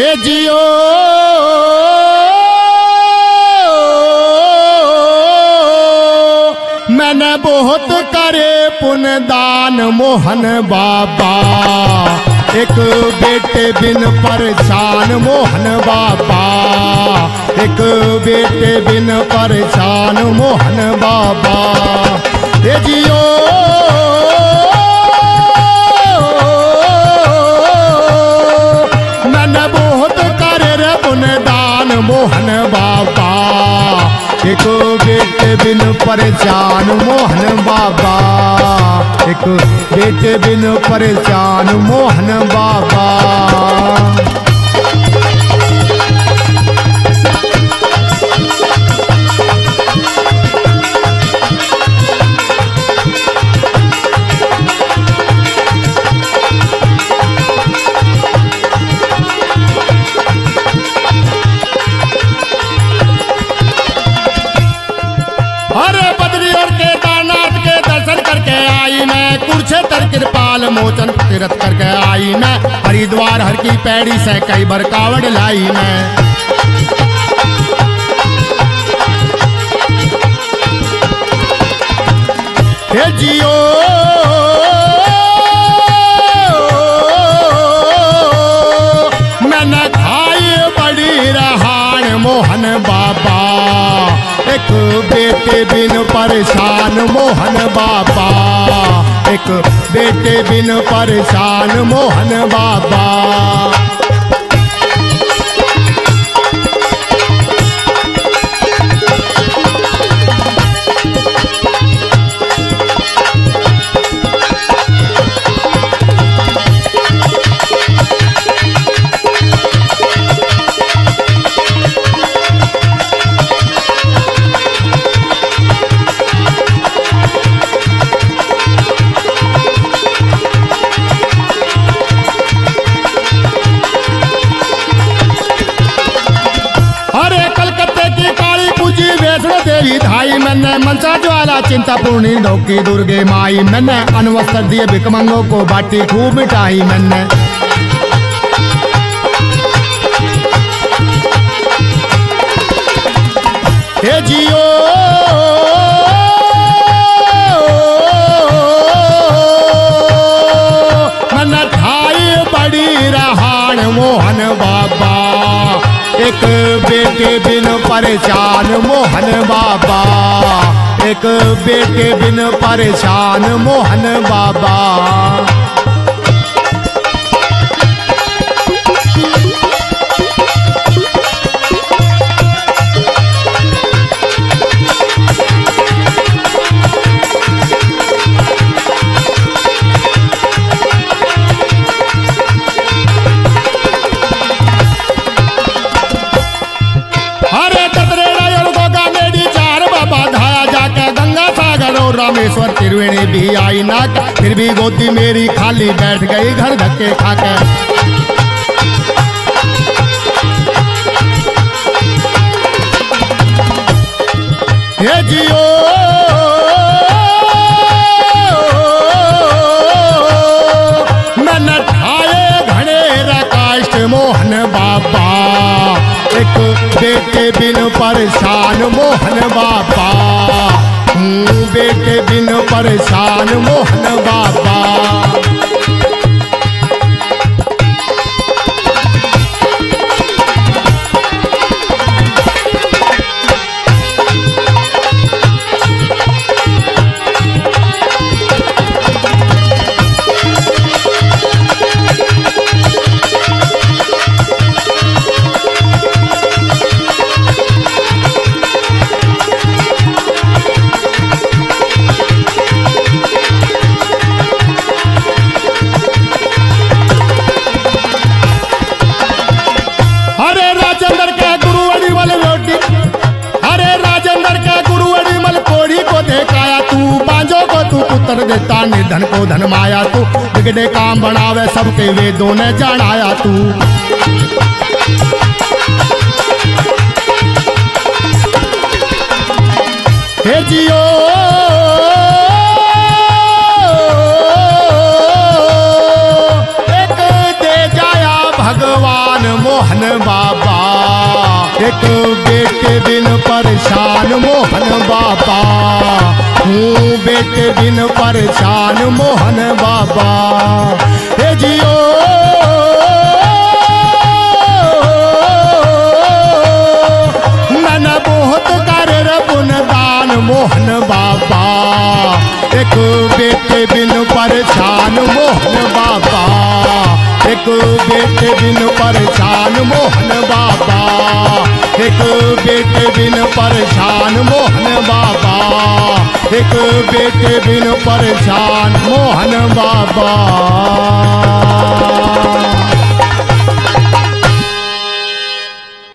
हे जियो मैंने बहुत करे पुण्य दान मोहन बाबा, एक बेटे बिन परेशान मोहन बाबा, एक बेटे बिन परेशान मोहन बाबा। हे जियो मैंने बहुत करे रे पुण्य दान मोहन बाबा, एक बेटे बिन परेशान मोहन बाबा, एक बेटे बिन परेशान मोहन बाबा। अरे बद्री और केदारनाथ के दर्शन करके आई मैं, कुरुक्षेत्र कृपाल मोचन तीर्थ करके आई मैं, हरिद्वार हर की पैड़ी से कई बार कावड़ लाई मैं। हे जियो मैंने खाई बड़ी रहान मोहन बाबा, एक बेटे बिन परेशान मोहन बाबा, एक बेटे बिन परेशान मोहन बाबा। देवी धाई मैंने मनसा ज्वाला चिंतापूर्णी डोकी दुर्गे माई, मैंने अनवस्त्र दिए भिकमंगों को बाटी खूब मिठाई मैंने। हे जियो मैंने ठाई बड़ी रहान मोहन बाबा, एक बेटे बिन परेशान मोहन बाबा, एक बेटे बिन परेशान मोहन बाबा। रामेश्वर त्रिवेणी भी आई ना, फिर भी गोदी मेरी खाली बैठ गई घर धक्के खाकर। हे जियो मैंने ठाए घड़े रकाष्ट मोहन बाबा, एक बेटे बिन परेशान मोहन बाबा, बेटे बिन परेशान मोहन बाबा। पुत्र देता निर्धन को धन माया तू, बिगड़े काम बनावे सबके वेदों ने जानाया तू। हे जियो एक दे जाया भगवान मोहन मोहन बाबा। एक बेटे बिन परेशान मोहन बाबा, हूँ बेटे बिन परेशान मोहन बाबा। हे जियो मन बहुत कर पुन दान मोहन बाबा। एक बेटे बिन परेशान मोहन बाबा, एक बेटे बिन परेशान मोहन बाबा, एक बेटे बिन परेशान मोहन बाबा, एक बेटे बिन परेशान मोहन बाबा।